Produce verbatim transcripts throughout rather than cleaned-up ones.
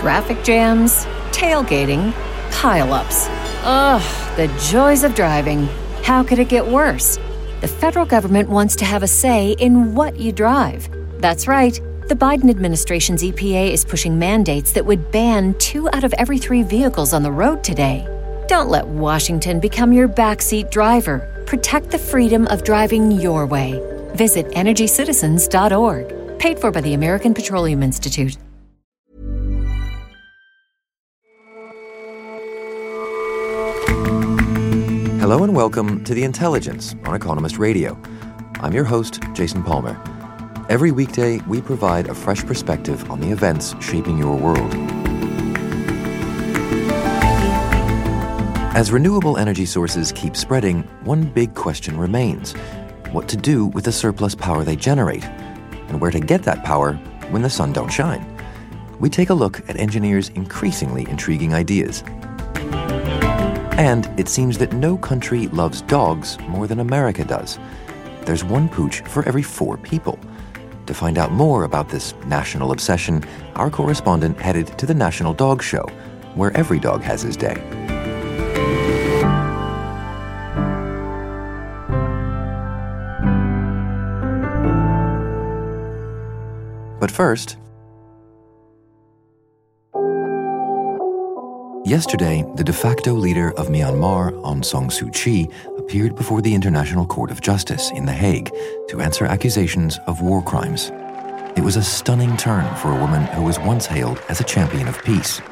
Traffic jams, tailgating, pile-ups. Ugh, the joys of driving. How could it get worse? The federal government wants to have a say in what you drive. That's right. The Biden administration's E P A is pushing mandates that would ban two out of every three vehicles on the road today. Don't let Washington become your backseat driver. Protect the freedom of driving your way. Visit energy citizens dot org. Paid for by the American Petroleum Institute. Hello and welcome to The Intelligence on Economist Radio. I'm your host, Jason Palmer. Every weekday, we provide a fresh perspective on the events shaping your world. As renewable energy sources keep spreading, one big question remains: what to do with the surplus power they generate, and where to get that power when the sun don't shine. We take a look at engineers' increasingly intriguing ideas. And it seems that no country loves dogs more than America does. There's one pooch for every four people. To find out more about this national obsession, our correspondent headed to the National Dog Show, where every dog has his day. But first, yesterday, the de facto leader of Myanmar, Aung San Suu Kyi, appeared before the International Court of Justice in The Hague to answer accusations of war crimes. It was a stunning turn for a woman who was once hailed as a champion of peace.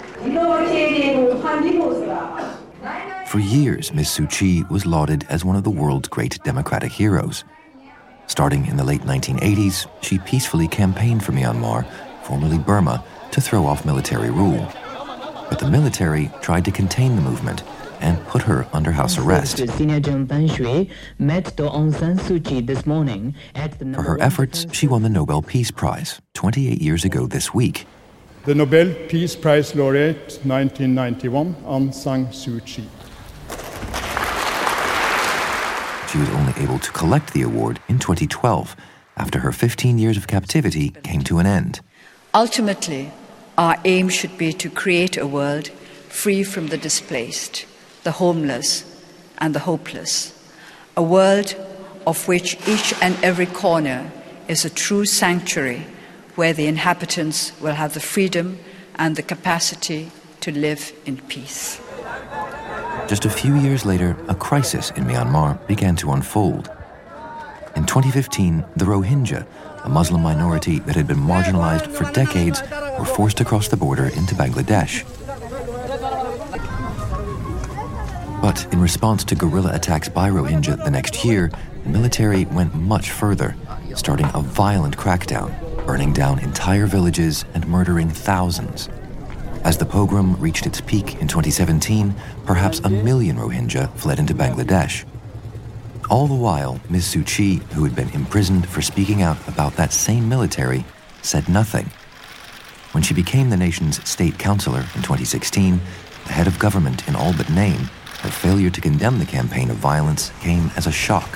For years, Miz Suu Kyi was lauded as one of the world's great democratic heroes. Starting in the late nineteen eighties, she peacefully campaigned for Myanmar, formerly Burma, to throw off military rule. But the military tried to contain the movement and put her under house arrest. Senior Zheng Banshui met Aung San Suu Kyi this morning at the For her efforts, she won the Nobel Peace Prize twenty-eight years ago this week. The Nobel Peace Prize laureate nineteen ninety-one, Aung San Suu Kyi. She was only able to collect the award in twenty twelve, after her fifteen years of captivity came to an end. Ultimately, our aim should be to create a world free from the displaced, the homeless, and the hopeless. A world of which each and every corner is a true sanctuary where the inhabitants will have the freedom and the capacity to live in peace. Just a few years later, a crisis in Myanmar began to unfold. In twenty fifteen, the Rohingya, a Muslim minority that had been marginalized for decades, were forced across the border into Bangladesh. But in response to guerrilla attacks by Rohingya the next year, the military went much further, starting a violent crackdown, burning down entire villages and murdering thousands. As the pogrom reached its peak in twenty seventeen, perhaps a million Rohingya fled into Bangladesh. All the while, Miz Suu Kyi, who had been imprisoned for speaking out about that same military, said nothing. When she became the nation's state councillor in twenty sixteen, the head of government in all but name, her failure to condemn the campaign of violence came as a shock.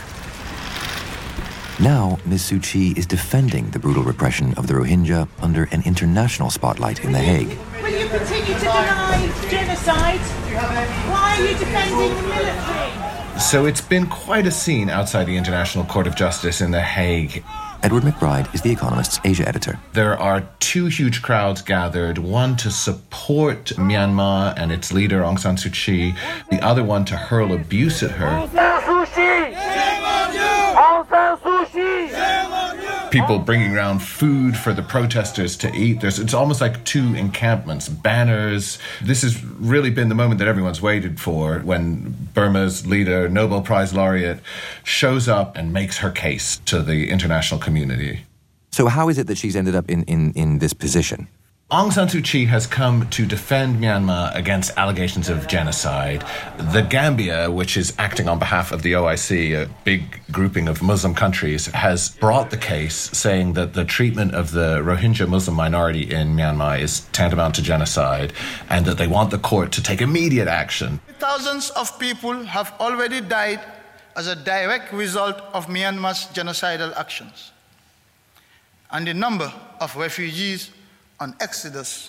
Now, Miz Suu Kyi is defending the brutal repression of the Rohingya under an international spotlight in The Hague. Will you continue to deny genocide? Why are you defending the military? So it's been quite a scene outside the International Court of Justice in The Hague. Edward McBride is The Economist's Asia editor. There are two huge crowds gathered, one to support Myanmar and its leader Aung San Suu Kyi, the other one to hurl abuse at her. Aung San Suu Kyi! Shame on you! Aung San Suu Kyi! Shame on you! People bringing around food for the protesters to eat. There's, it's almost like two encampments, banners. This has really been the moment that everyone's waited for, when Burma's leader, Nobel Prize laureate, shows up and makes her case to the international community. So how is it that she's ended up in, in, in this position? Aung San Suu Kyi has come to defend Myanmar against allegations of genocide. The Gambia, which is acting on behalf of the O I C, a big grouping of Muslim countries, has brought the case saying that the treatment of the Rohingya Muslim minority in Myanmar is tantamount to genocide, and that they want the court to take immediate action. Thousands of people have already died as a direct result of Myanmar's genocidal actions. And the number of refugees on exodus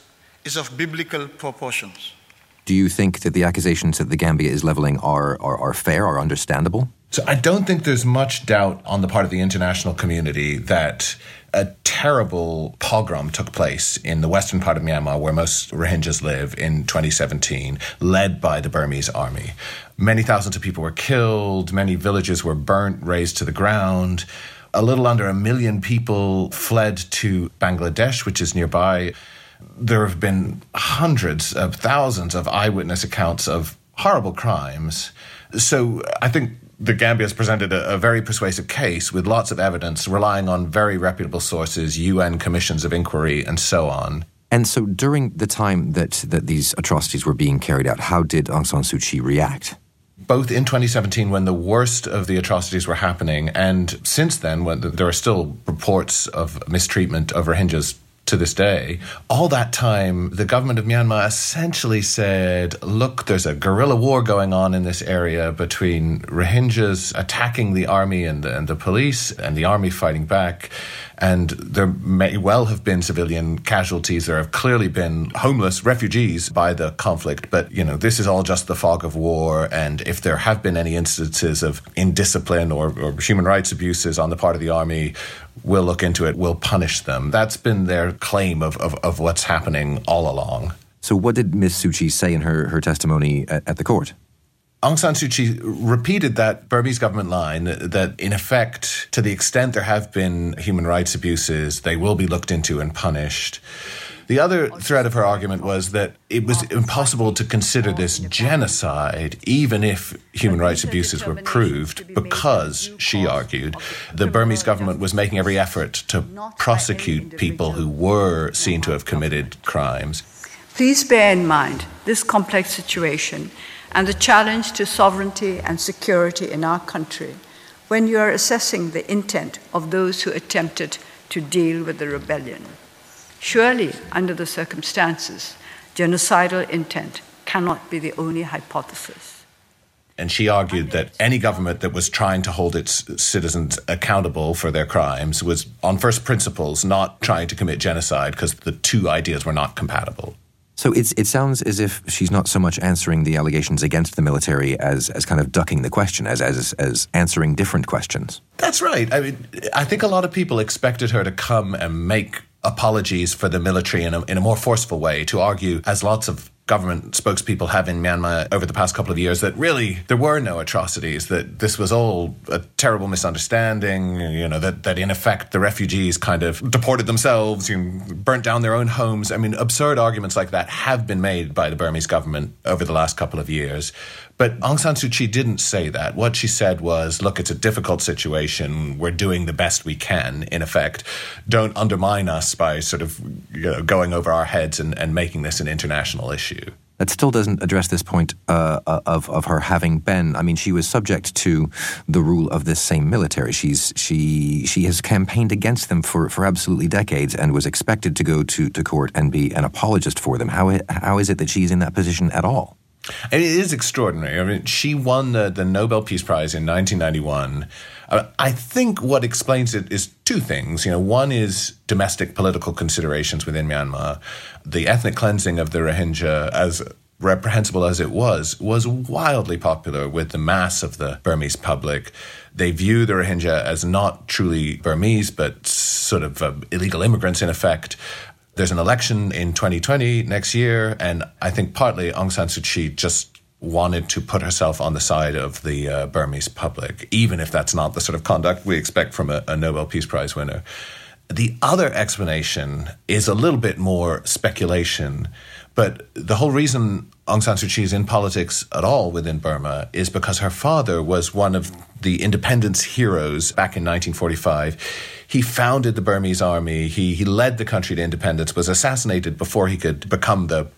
is of biblical proportions. Do you think that the accusations that the Gambia is leveling are, are, are fair, are understandable? So I don't think there's much doubt on the part of the international community that a terrible pogrom took place in the western part of Myanmar, where most Rohingyas live, in twenty seventeen, led by the Burmese army. Many thousands of people were killed, many villages were burnt, razed to the ground. A little under a million people fled to Bangladesh, which is nearby. There have been hundreds of thousands of eyewitness accounts of horrible crimes. So I think the Gambia has presented a, a very persuasive case with lots of evidence, relying on very reputable sources, U N commissions of inquiry, and so on. And so during the time that, that these atrocities were being carried out, how did Aung San Suu Kyi react? Both in twenty seventeen, when the worst of the atrocities were happening, and since then, when there are still reports of mistreatment of Rohingyas to this day, all that time, the government of Myanmar essentially said, look, there's a guerrilla war going on in this area between Rohingyas attacking the army and the, and the police, and the army fighting back. And there may well have been civilian casualties. There have clearly been homeless refugees by the conflict. But, you know, this is all just the fog of war. And if there have been any instances of indiscipline or, or human rights abuses on the part of the army, we'll look into it, we'll punish them. That's been their claim of, of, of what's happening all along. So what did Miz Suu Kyi say in her, her testimony at, at the court? Aung San Suu Kyi repeated that Burmese government line that, that, in effect, to the extent there have been human rights abuses, they will be looked into and punished. The other thread of her argument was that it was impossible to consider this genocide, even if human rights abuses were proved, because, she argued, the Burmese government was making every effort to prosecute people who were seen to have committed crimes. Please bear in mind this complex situation and the challenge to sovereignty and security in our country when you are assessing the intent of those who attempted to deal with the rebellion. Surely, under the circumstances, genocidal intent cannot be the only hypothesis. And she argued that any government that was trying to hold its citizens accountable for their crimes was, on first principles, not trying to commit genocide because the two ideas were not compatible. So it's, it sounds as if she's not so much answering the allegations against the military as, as kind of ducking the question, as, as, as answering different questions. That's right. I mean, I think a lot of people expected her to come and make apologies for the military in a, in a more forceful way, to argue, as lots of government spokespeople have in Myanmar over the past couple of years, that really there were no atrocities, that this was all a terrible misunderstanding, you know, that, that in effect the refugees kind of deported themselves, you know, burnt down their own homes. I mean, absurd arguments like that have been made by the Burmese government over the last couple of years. But Aung San Suu Kyi didn't say that. What she said was, look, it's a difficult situation. We're doing the best we can, in effect. Don't undermine us by sort of, you know, going over our heads and, and making this an international issue. That still doesn't address this point uh, of of her having been. I mean, she was subject to the rule of this same military. She's she she has campaigned against them for, for absolutely decades and was expected to go to, to court and be an apologist for them. How how is it that she's in that position at all? It is extraordinary. I mean, she won the, the Nobel Peace Prize in nineteen ninety-one. Uh, I think what explains it is two things. You know, one is domestic political considerations within Myanmar. The ethnic cleansing of the Rohingya, as reprehensible as it was, was wildly popular with the mass of the Burmese public. They view the Rohingya as not truly Burmese, but sort of uh, illegal immigrants, in effect. There's an election in twenty twenty next year, and I think partly Aung San Suu Kyi just wanted to put herself on the side of the uh, Burmese public, even if that's not the sort of conduct we expect from a, a Nobel Peace Prize winner. The other explanation is a little bit more speculation, but the whole reason Aung San Suu Kyi is in politics at all within Burma is because her father was one of the independence heroes back in nineteen forty-five. He founded the Burmese army. He he led the country to independence, was assassinated before he could become the, the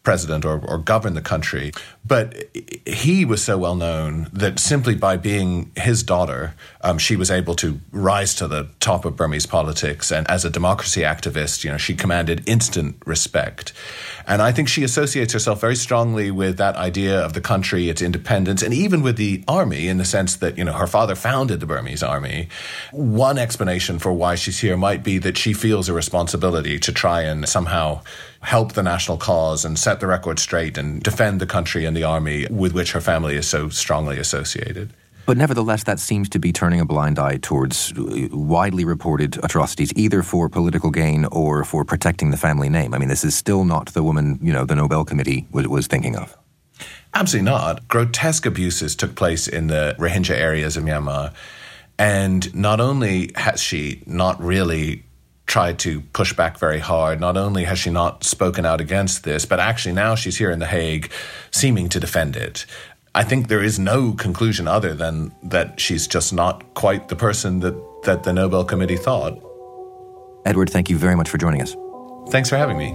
president or, or govern the country. But he was so well known that simply by being his daughter, um, she was able to rise to the top of Burmese politics. And as a democracy activist, you know, she commanded instant respect. And I think she associates herself very strongly with that idea of the country, its independence, and even with the army in the sense that, you know, her father founded the Burmese army. One explanation for why she's here might be that she feels a responsibility to try and somehow help the national cause and set the record straight and defend the country and the army with which her family is so strongly associated. But nevertheless, that seems to be turning a blind eye towards widely reported atrocities, either for political gain or for protecting the family name. I mean, this is still not the woman, you know, the Nobel Committee was, was thinking of. Absolutely not. Grotesque abuses took place in the Rohingya areas of Myanmar. And not only has she not really tried to push back very hard, not only has she not spoken out against this, but actually now she's here in The Hague seeming to defend it. I think there is no conclusion other than that she's just not quite the person that, that the Nobel Committee thought. Edward, thank you very much for joining us. Thanks for having me.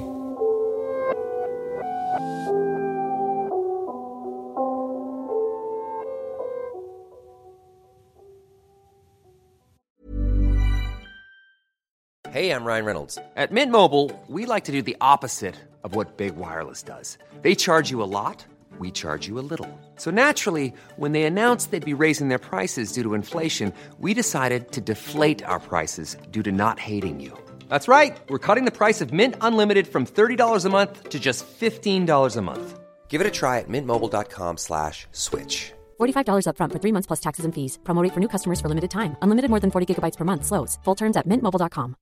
Hey, I'm Ryan Reynolds. At Mint Mobile, we like to do the opposite of what Big Wireless does. They charge you a lot, we charge you a little. So naturally, when they announced they'd be raising their prices due to inflation, we decided to deflate our prices due to not hating you. That's right. We're cutting the price of Mint Unlimited from thirty dollars a month to just fifteen dollars a month. Give it a try at mintmobile.com slash switch. forty-five dollars up front for three months plus taxes and fees. Promo rate for new customers for limited time. Unlimited more than forty gigabytes per month. Slows full terms at mint mobile dot com.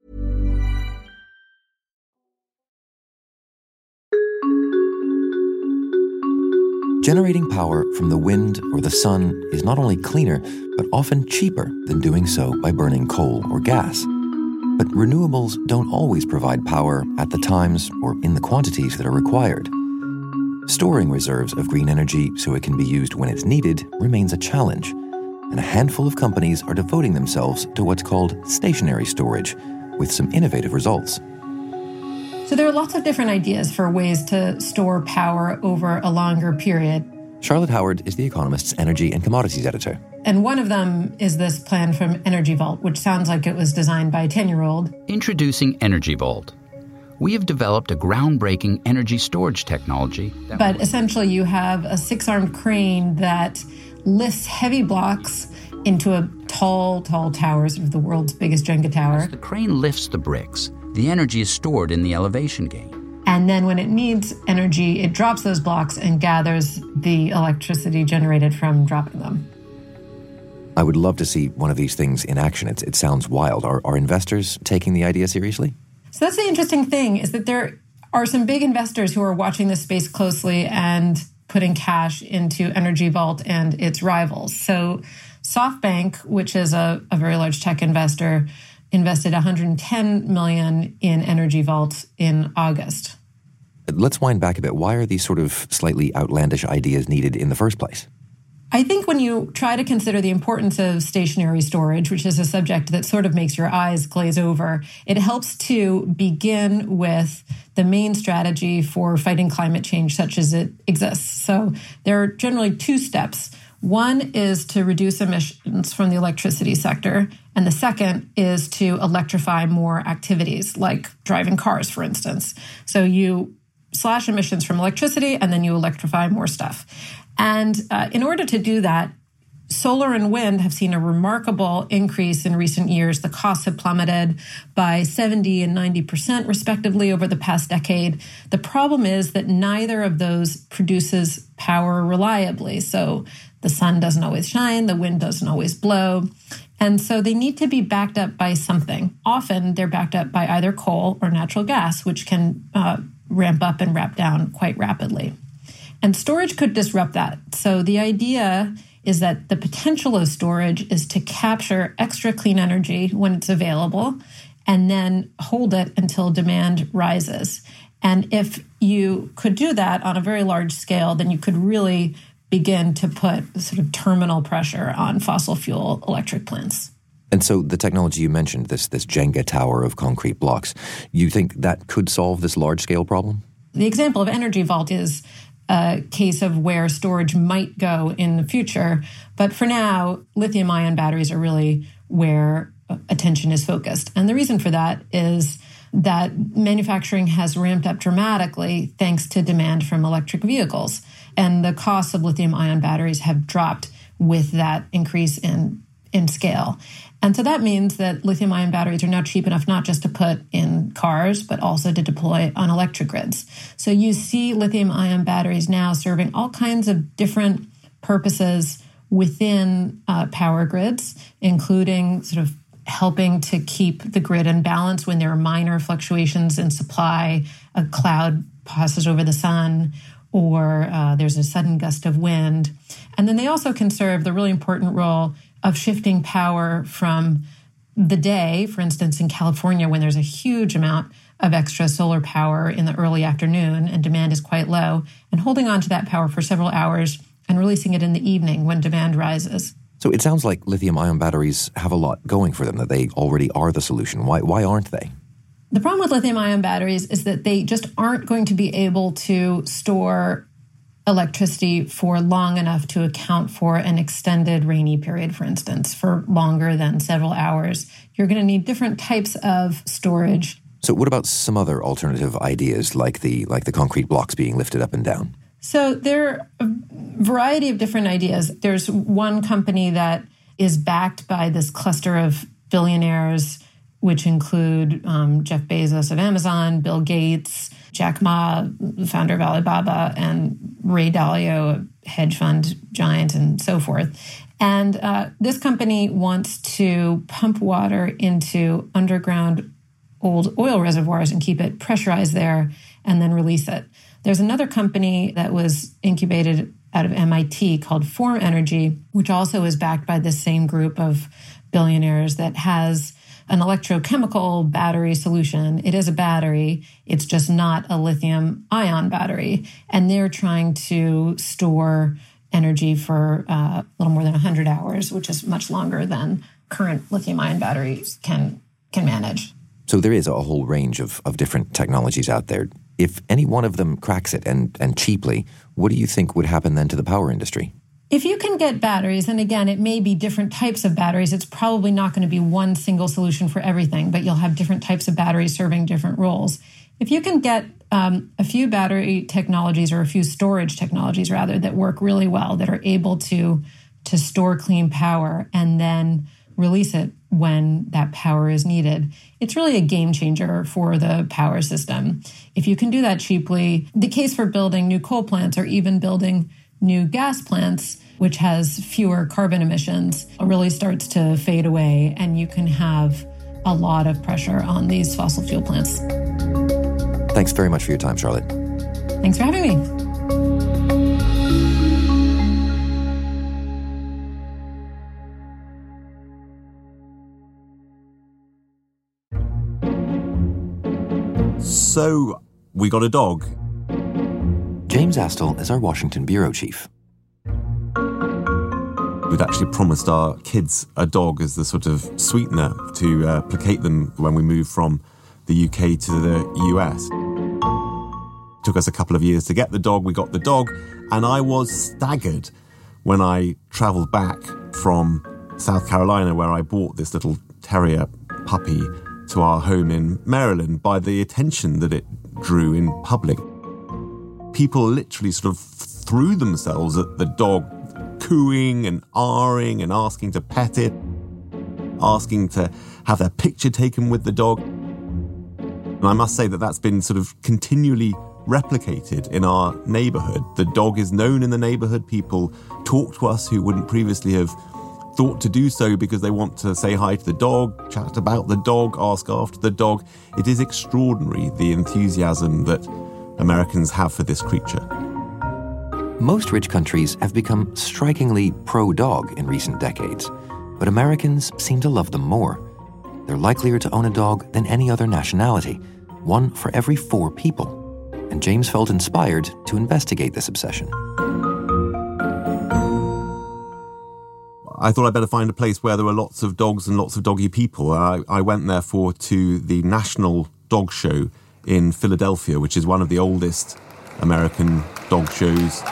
Generating power from the wind or the sun is not only cleaner, but often cheaper than doing so by burning coal or gas. But renewables don't always provide power at the times or in the quantities that are required. Storing reserves of green energy so it can be used when it's needed remains a challenge, and a handful of companies are devoting themselves to what's called stationary storage, with some innovative results. So there are lots of different ideas for ways to store power over a longer period. Charlotte Howard is The Economist's energy and commodities editor. And one of them is this plan from Energy Vault, which sounds like it was designed by a ten-year-old. Introducing Energy Vault. We have developed a groundbreaking energy storage technology. But essentially you have a six-armed crane that lifts heavy blocks into a tall, tall tower, sort of the world's biggest Jenga tower. As the crane lifts the bricks, the energy is stored in the elevation gain. And then when it needs energy, it drops those blocks and gathers the electricity generated from dropping them. I would love to see one of these things in action. It, it sounds wild. Are, are investors taking the idea seriously? So that's the interesting thing, is that there are some big investors who are watching this space closely and putting cash into Energy Vault and its rivals. So SoftBank, which is a, a very large tech investor, invested one hundred ten million dollars in Energy Vault in August. Let's wind back a bit. Why are these sort of slightly outlandish ideas needed in the first place? I think when you try to consider the importance of stationary storage, which is a subject that sort of makes your eyes glaze over, it helps to begin with the main strategy for fighting climate change such as it exists. So there are generally two steps. One is to reduce emissions from the electricity sector, and the second is to electrify more activities, like driving cars, for instance. So you slash emissions from electricity, and then you electrify more stuff. And uh, in order to do that, solar and wind have seen a remarkable increase in recent years. The costs have plummeted by seventy and ninety percent, respectively, over the past decade. The problem is that neither of those produces power reliably. So the sun doesn't always shine, the wind doesn't always blow. And so they need to be backed up by something. Often they're backed up by either coal or natural gas, which can uh, ramp up and ramp down quite rapidly. And storage could disrupt that. So the idea is that the potential of storage is to capture extra clean energy when it's available and then hold it until demand rises. And if you could do that on a very large scale, then you could really begin to put sort of terminal pressure on fossil fuel electric plants. And so the technology you mentioned, this this Jenga tower of concrete blocks, you think that could solve this large-scale problem? The example of Energy Vault is a case of where storage might go in the future. But for now, lithium-ion batteries are really where attention is focused. And the reason for that is that manufacturing has ramped up dramatically thanks to demand from electric vehicles. And the costs of lithium-ion batteries have dropped with that increase in, in scale. And so that means that lithium-ion batteries are now cheap enough not just to put in cars, but also to deploy on electric grids. So you see lithium-ion batteries now serving all kinds of different purposes within uh, power grids, including sort of helping to keep the grid in balance when there are minor fluctuations in supply, a cloud passes over the sun, or uh, there's a sudden gust of wind. And then they also can serve the really important role of shifting power from the day, for instance, in California, when there's a huge amount of extra solar power in the early afternoon and demand is quite low, and holding on to that power for several hours and releasing it in the evening when demand rises. So it sounds like lithium-ion batteries have a lot going for them, that they already are the solution. Why, why aren't they? The problem with lithium-ion batteries is that they just aren't going to be able to store electricity for long enough to account for an extended rainy period, for instance, for longer than several hours. You're going to need different types of storage. So what about some other alternative ideas, like the like the concrete blocks being lifted up and down? So there are a variety of different ideas. There's one company that is backed by this cluster of billionaires, which include um, Jeff Bezos of Amazon, Bill Gates, Jack Ma, the founder of Alibaba, and Ray Dalio, a hedge fund giant, and so forth. And uh, this company wants to pump water into underground old oil reservoirs and keep it pressurized there and then release it. There's another company that was incubated out of M I T called Form Energy, which also is backed by this same group of billionaires that has an electrochemical battery solution. It is a battery. It's just not a lithium-ion battery. And they're trying to store energy for uh, a little more than one hundred hours, which is much longer than current lithium-ion batteries can can manage. So there is a whole range of, of different technologies out there. If any one of them cracks it, and, and cheaply, what do you think would happen then to the power industry? If you can get batteries, and again, it may be different types of batteries, it's probably not going to be one single solution for everything, but you'll have different types of batteries serving different roles. If you can get um, a few battery technologies, or a few storage technologies, rather, that work really well, that are able to, to store clean power and then release it when that power is needed, it's really a game changer for the power system. If you can do that cheaply, the case for building new coal plants or even building new gas plants, which has fewer carbon emissions, really starts to fade away, and you can have a lot of pressure on these fossil fuel plants. Thanks very much for your time, Charlotte. Thanks for having me. So, we got a dog. James Astle is our Washington bureau chief. We'd actually promised our kids a dog as the sort of sweetener to uh, placate them when we moved from the U K to the U S. It took us a couple of years to get the dog. We got the dog, and I was staggered when I travelled back from South Carolina, where I bought this little terrier puppy, to our home in Maryland, by the attention that it drew in public. People literally sort of threw themselves at the dog, cooing and ahhing and asking to pet it, asking to have their picture taken with the dog. And I must say that that's been sort of continually replicated in our neighbourhood. The dog is known in the neighbourhood. People talk to us who wouldn't previously have thought to do so because they want to say hi to the dog, chat about the dog, ask after the dog. It is extraordinary, the enthusiasm that Americans have for this creature. Most rich countries have become strikingly pro-dog in recent decades, but Americans seem to love them more. They're likelier to own a dog than any other nationality, one for every four people. And James felt inspired to investigate this obsession. I thought I'd better find a place where there were lots of dogs and lots of doggy people. I, I went therefore to the National Dog Show in Philadelphia, which is one of the oldest American dog shows.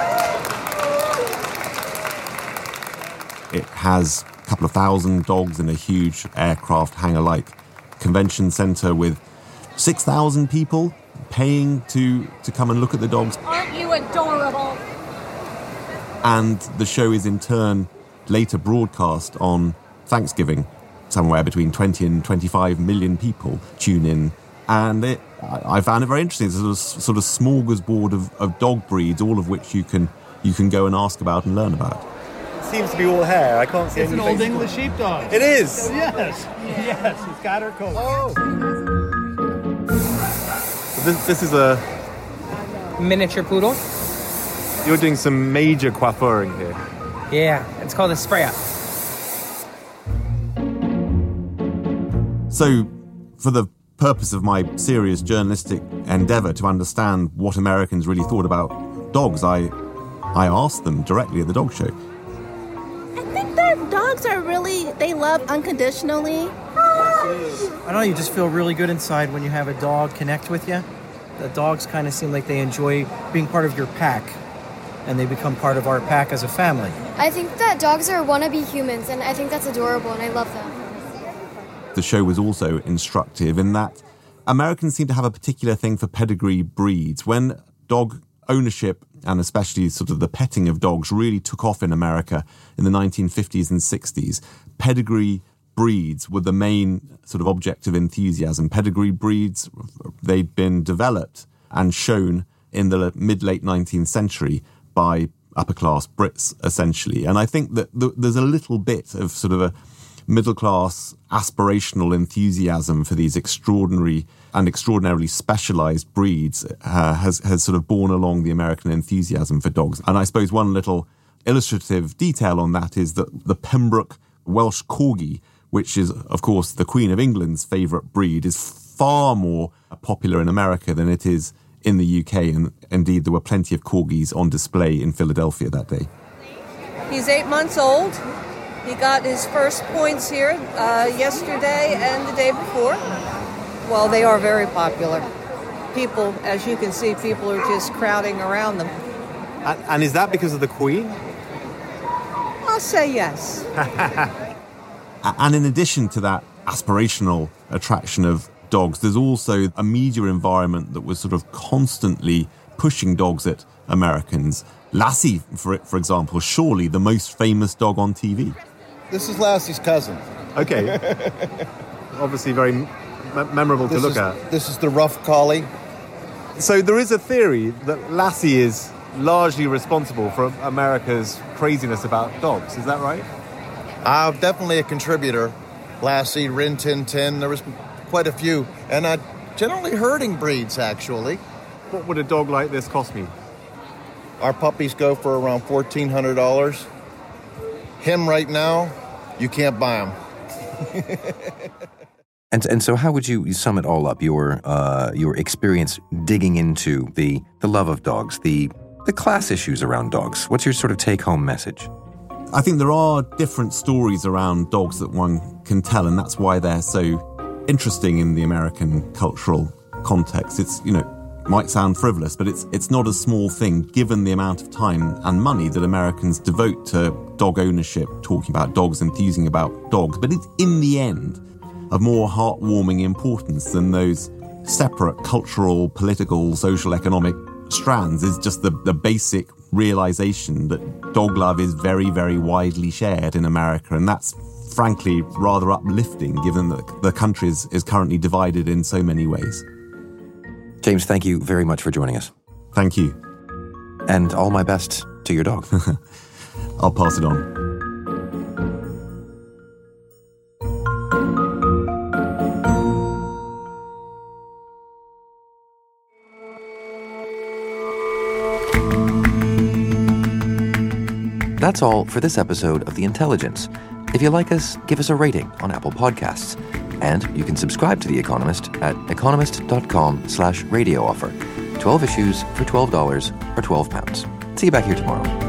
It has a couple of thousand dogs in a huge aircraft hangar-like convention center with six thousand people paying to, to come and look at the dogs. Aren't you adorable? And the show is in turn later broadcast on Thanksgiving. Somewhere between twenty and twenty-five million people tune in. And it, I found it very interesting. It's a sort of, sort of smorgasbord of, of dog breeds, all of which you can you can go and ask about and learn about. It seems to be all hair. I can't see It's any an old faces. English sheepdog. It is? Yes. Yes, he's got her coat. Oh. This, this is a... miniature poodle. You're doing some major coiffuring here. Yeah, it's called a spray up. So, for the purpose of my serious journalistic endeavour to understand what Americans really thought about dogs, I I asked them directly at the dog show. I think that dogs are really, they love unconditionally. I don't know, you just feel really good inside when you have a dog connect with you. The dogs kind of seem like they enjoy being part of your pack, and they become part of our pack as a family. I think that dogs are wannabe humans, and I think that's adorable, and I love them. The show was also instructive in that Americans seem to have a particular thing for pedigree breeds. When dog ownership, and especially sort of the petting of dogs, really took off in America in the nineteen fifties and sixties, pedigree breeds were the main sort of object of enthusiasm. Pedigree breeds, they'd been developed and shown in the mid-late nineteenth century by upper-class Brits, essentially. And I think that th- there's a little bit of sort of a middle-class aspirational enthusiasm for these extraordinary and extraordinarily specialised breeds uh, has, has sort of borne along the American enthusiasm for dogs. And I suppose one little illustrative detail on that is that the Pembroke Welsh Corgi, which is, of course, the Queen of England's favourite breed, is far more popular in America than it is in the U K. And indeed, there were plenty of Corgis on display in Philadelphia that day. He's eight months old. He got his first points here uh, yesterday and the day before. Well, they are very popular. People, as you can see, people are just crowding around them. And, and is that because of the Queen? I'll say yes. And in addition to that aspirational attraction of dogs, there's also a media environment that was sort of constantly pushing dogs at Americans. Lassie, for for example, surely the most famous dog on T V. This is Lassie's cousin. Okay. Obviously very m- memorable this to look is, at. This is the rough collie. So there is a theory that Lassie is largely responsible for America's craziness about dogs. Is that right? Uh, definitely a contributor. Lassie, Rin Tin Tin, there was quite a few. And uh, generally herding breeds, actually. What would a dog like this cost me? Our puppies go for around fourteen hundred dollars. Him right now, you can't buy him. and and so how would you sum it all up, your uh, your experience digging into the, the love of dogs, the the class issues around dogs? What's your sort of take-home message? I think there are different stories around dogs that one can tell, and that's why they're so interesting in the American cultural context. It's, you know, might sound frivolous, but it's it's not a small thing given the amount of time and money that Americans devote to dog ownership, talking about dogs, enthusing about dogs. But it's in the end of more heartwarming importance than those separate cultural, political, social, economic strands is just the, the basic realization that dog love is very, very widely shared in America. And that's frankly rather uplifting given that the country is, is currently divided in so many ways. James, thank you very much for joining us. Thank you. And all my best to your dog. I'll pass it on. That's all for this episode of The Intelligence. If you like us, give us a rating on Apple Podcasts. And you can subscribe to The Economist at economist.com slash radio offer. twelve issues for twelve dollars or twelve pounds. See you back here tomorrow.